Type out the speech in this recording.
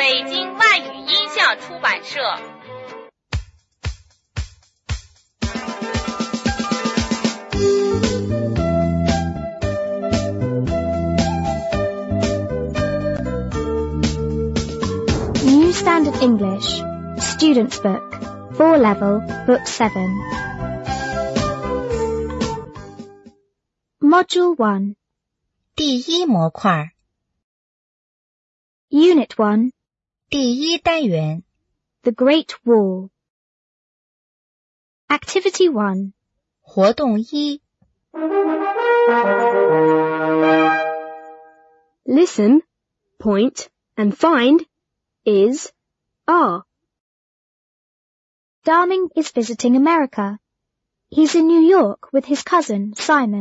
北京外语音像出版社。 New Standard English, Student's Book, 4 Level, Book 7. Module 1. 第一模块 Unit 1. 第一单元 The Great Wall. Activity 1. 活动一 Listen, point, and find is are. Darming is visiting America. He's in New York with his cousin, Simon.